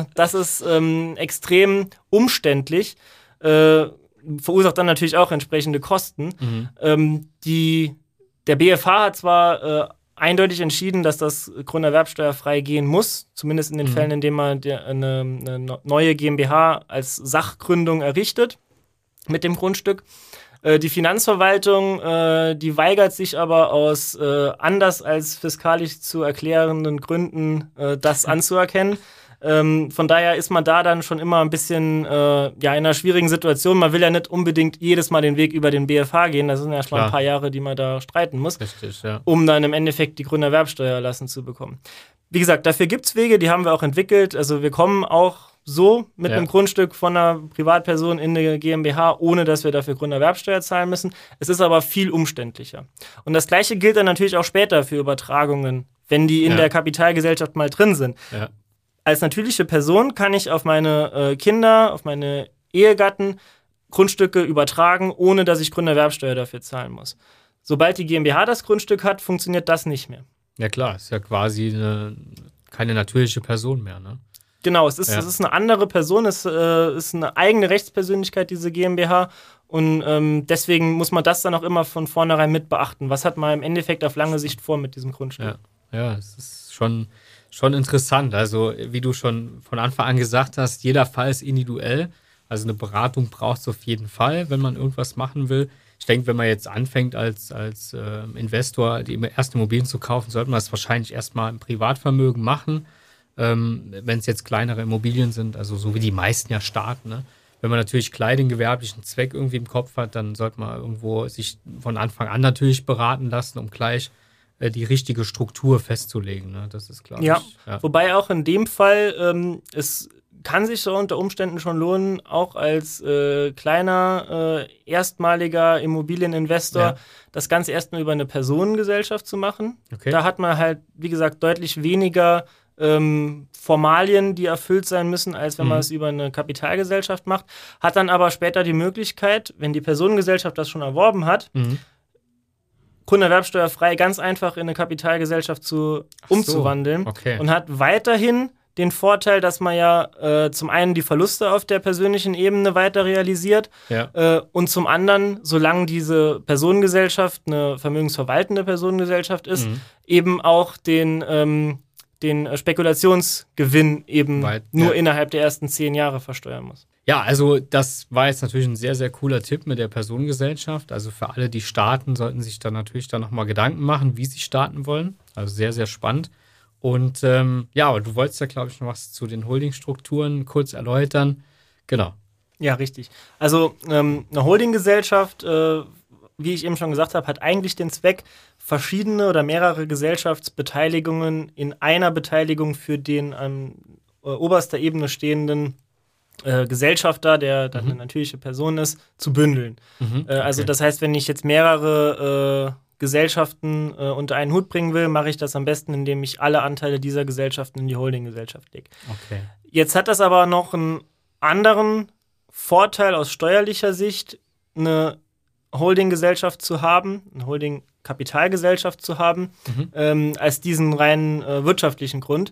extrem umständlich. Verursacht dann natürlich auch entsprechende Kosten. Der BFH hat zwar eindeutig entschieden, dass das grunderwerbsteuerfrei gehen muss, zumindest in den Fällen, in denen man eine neue GmbH als Sachgründung errichtet mit dem Grundstück. Die Finanzverwaltung, die weigert sich aber aus anders als fiskalisch zu erklärenden Gründen, das anzuerkennen. Von daher ist man da dann schon immer ein bisschen in einer schwierigen Situation. Man will ja nicht unbedingt jedes Mal den Weg über den BFH gehen. Das sind ja schon ein paar Jahre, die man da streiten muss, richtig, ja, um dann im Endeffekt die Grunderwerbsteuer erlassen zu bekommen. Wie gesagt, dafür gibt es Wege, die haben wir auch entwickelt. Also wir kommen auch so mit einem Grundstück von einer Privatperson in eine GmbH, ohne dass wir dafür Grunderwerbsteuer zahlen müssen. Es ist aber viel umständlicher. Und das Gleiche gilt dann natürlich auch später für Übertragungen, wenn die in der Kapitalgesellschaft mal drin sind. Ja. Als natürliche Person kann ich auf meine Kinder, auf meine Ehegatten Grundstücke übertragen, ohne dass ich Grunderwerbsteuer dafür zahlen muss. Sobald die GmbH das Grundstück hat, funktioniert das nicht mehr. Ja klar, ist ja quasi keine natürliche Person mehr, ne? Genau, es ist eine andere Person, es ist eine eigene Rechtspersönlichkeit, diese GmbH. Und deswegen muss man das dann auch immer von vornherein mit beachten. Was hat man im Endeffekt auf lange Sicht vor mit diesem Grundstück? Ja, es ist schon interessant. Also, wie du schon von Anfang an gesagt hast, jeder Fall ist individuell. Also eine Beratung braucht es auf jeden Fall, wenn man irgendwas machen will. Ich denke, wenn man jetzt anfängt als Investor die ersten Immobilien zu kaufen, sollte man das wahrscheinlich erstmal im Privatvermögen machen. Wenn es jetzt kleinere Immobilien sind, also so wie die meisten ja starten, ne? Wenn man natürlich klar den gewerblichen Zweck irgendwie im Kopf hat, dann sollte man irgendwo sich von Anfang an natürlich beraten lassen, um gleich die richtige Struktur festzulegen. Ne? Das ist, glaube ich. Ja, wobei auch in dem Fall, es kann sich so unter Umständen schon lohnen, auch als kleiner, erstmaliger Immobilieninvestor das Ganze erstmal über eine Personengesellschaft zu machen. Okay. Da hat man halt, wie gesagt, deutlich weniger Formalien, die erfüllt sein müssen, als wenn man es über eine Kapitalgesellschaft macht. Hat dann aber später die Möglichkeit, wenn die Personengesellschaft das schon erworben hat, grunderwerbsteuerfrei ganz einfach in eine Kapitalgesellschaft umzuwandeln und hat weiterhin den Vorteil, dass man ja zum einen die Verluste auf der persönlichen Ebene weiter realisiert und zum anderen, solange diese Personengesellschaft eine vermögensverwaltende Personengesellschaft ist, eben auch den Spekulationsgewinn eben nur innerhalb der ersten 10 Jahre versteuern muss. Ja, also das war jetzt natürlich ein sehr, sehr cooler Tipp mit der Personengesellschaft. Also für alle, die starten, sollten sich dann natürlich dann nochmal Gedanken machen, wie sie starten wollen. Also sehr, sehr spannend. Und aber du wolltest ja, glaube ich, noch was zu den Holdingstrukturen kurz erläutern. Genau. Ja, richtig. Also eine Holdinggesellschaft, wie ich eben schon gesagt habe, hat eigentlich den Zweck, verschiedene oder mehrere Gesellschaftsbeteiligungen in einer Beteiligung für den an oberster Ebene stehenden Gesellschafter, der dann eine natürliche Person ist, zu bündeln. Also das heißt, wenn ich jetzt mehrere Gesellschaften unter einen Hut bringen will, mache ich das am besten, indem ich alle Anteile dieser Gesellschaften in die Holdinggesellschaft lege. Okay. Jetzt hat das aber noch einen anderen Vorteil aus steuerlicher Sicht, eine Holdinggesellschaft zu haben, eine Holding-Kapitalgesellschaft zu haben, als diesen reinen wirtschaftlichen Grund.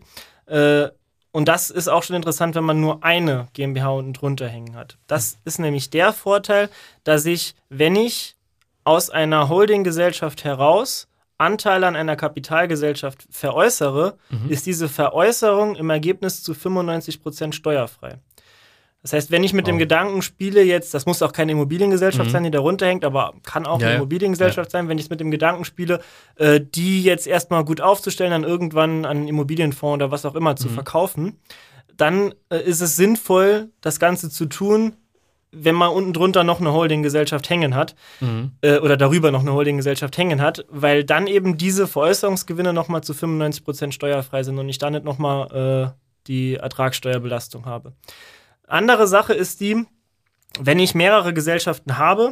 Und das ist auch schon interessant, wenn man nur eine GmbH unten drunter hängen hat. Das ist nämlich der Vorteil, dass ich, wenn ich aus einer Holdinggesellschaft heraus Anteile an einer Kapitalgesellschaft veräußere, ist diese Veräußerung im Ergebnis zu 95% steuerfrei. Das heißt, wenn ich mit dem Gedanken spiele, jetzt, das muss auch keine Immobiliengesellschaft sein, die darunter hängt, aber kann auch eine Immobiliengesellschaft sein, wenn ich mit dem Gedanken spiele, die jetzt erstmal gut aufzustellen, dann irgendwann an einen Immobilienfonds oder was auch immer zu verkaufen, dann ist es sinnvoll, das Ganze zu tun, wenn man unten drunter noch eine Holdinggesellschaft hängen hat oder darüber noch eine Holdinggesellschaft hängen hat, weil dann eben diese Veräußerungsgewinne nochmal zu 95% steuerfrei sind und ich dann nicht nochmal die Ertragssteuerbelastung habe. Andere Sache ist die, wenn ich mehrere Gesellschaften habe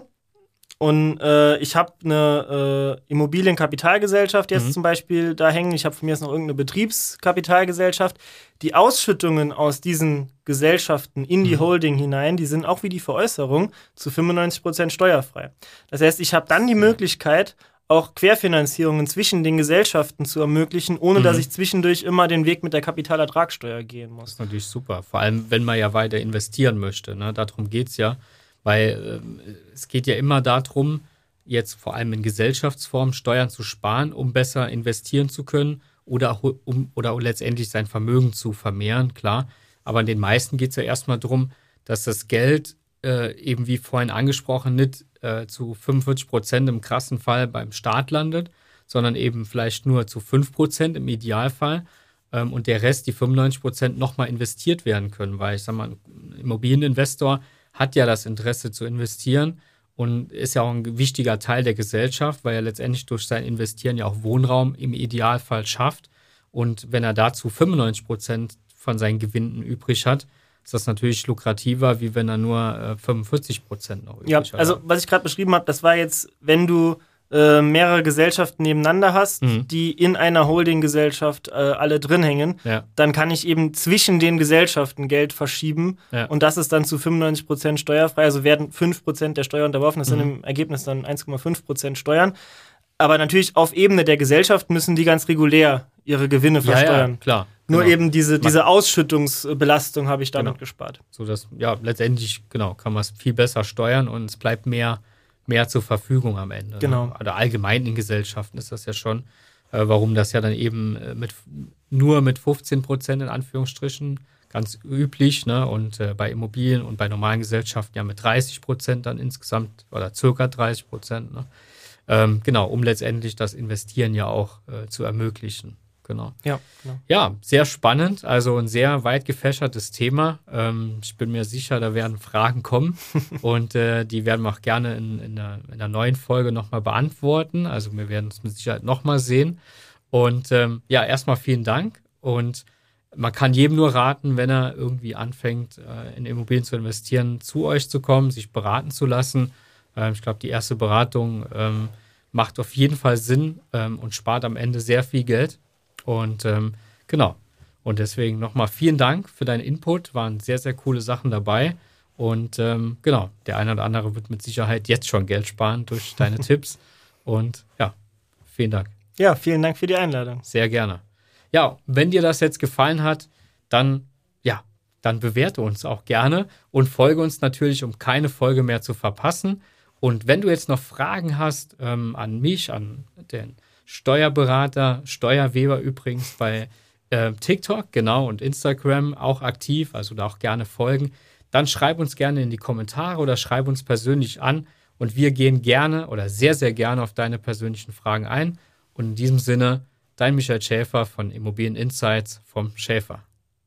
und ich habe eine Immobilienkapitalgesellschaft jetzt zum Beispiel da hängen, ich habe von mir jetzt noch irgendeine Betriebskapitalgesellschaft, die Ausschüttungen aus diesen Gesellschaften in die Holding hinein, die sind auch wie die Veräußerung zu 95% steuerfrei. Das heißt, ich habe dann die Möglichkeit, auch Querfinanzierungen zwischen den Gesellschaften zu ermöglichen, ohne dass ich zwischendurch immer den Weg mit der Kapitalertragssteuer gehen muss. Das ist natürlich super, vor allem wenn man ja weiter investieren möchte. Ne? Darum geht es ja, weil es geht ja immer darum, jetzt vor allem in Gesellschaftsform Steuern zu sparen, um besser investieren zu können oder auch letztendlich sein Vermögen zu vermehren, klar. Aber in den meisten geht es ja erstmal darum, dass das Geld eben wie vorhin angesprochen nicht zu 45% im krassen Fall beim Staat landet, sondern eben vielleicht nur zu 5% im Idealfall und der Rest, die 95%, nochmal investiert werden können, weil ich sag mal, ein Immobilieninvestor hat ja das Interesse zu investieren und ist ja auch ein wichtiger Teil der Gesellschaft, weil er letztendlich durch sein Investieren ja auch Wohnraum im Idealfall schafft und wenn er dazu 95% von seinen Gewinnen übrig hat, ist das natürlich lukrativer, wie wenn er nur 45% noch übrig hat. Ja, also was ich gerade beschrieben habe, das war jetzt, wenn du mehrere Gesellschaften nebeneinander hast, die in einer Holdinggesellschaft alle drin hängen, dann kann ich eben zwischen den Gesellschaften Geld verschieben und das ist dann zu 95% steuerfrei, also werden 5% der Steuer unterworfen, das sind im Ergebnis dann 1,5% Steuern. Aber natürlich auf Ebene der Gesellschaft müssen die ganz regulär ihre Gewinne versteuern. Ja, klar. Nur eben diese Ausschüttungsbelastung habe ich damit gespart. So dass, letztendlich, kann man es viel besser steuern und es bleibt mehr zur Verfügung am Ende. Genau. Ne? Oder allgemein in Gesellschaften ist das ja schon, warum das ja dann eben nur mit 15% in Anführungsstrichen ganz üblich, ne? Und bei Immobilien und bei normalen Gesellschaften ja mit 30% dann insgesamt oder circa 30%, ne? Um letztendlich das Investieren ja auch zu ermöglichen. genau. Ja, genau. Ja, sehr spannend, also ein sehr weit gefächertes Thema. Ich bin mir sicher, da werden Fragen kommen und die werden wir auch gerne in der neuen Folge nochmal beantworten. Also wir werden es mit Sicherheit nochmal sehen. Und ja, erstmal vielen Dank und man kann jedem nur raten, wenn er irgendwie anfängt, in Immobilien zu investieren, zu euch zu kommen, sich beraten zu lassen. Ich glaube, die erste Beratung macht auf jeden Fall Sinn und spart am Ende sehr viel Geld. Und genau. Und deswegen nochmal vielen Dank für deinen Input. Waren sehr, sehr coole Sachen dabei. Und genau, der eine oder andere wird mit Sicherheit jetzt schon Geld sparen durch deine Tipps. Und ja, vielen Dank. Ja, vielen Dank für die Einladung. Sehr gerne. Ja, wenn dir das jetzt gefallen hat, dann bewerte uns auch gerne und folge uns natürlich, um keine Folge mehr zu verpassen. Und wenn du jetzt noch Fragen hast an mich, an den Steuerberater, Steuerweber übrigens bei TikTok, genau, und Instagram auch aktiv, also da auch gerne folgen, dann schreib uns gerne in die Kommentare oder schreib uns persönlich an und wir gehen gerne oder sehr, sehr gerne auf deine persönlichen Fragen ein. Und in diesem Sinne, dein Michael Schäfer von Immobilien Insights vom Schäfer.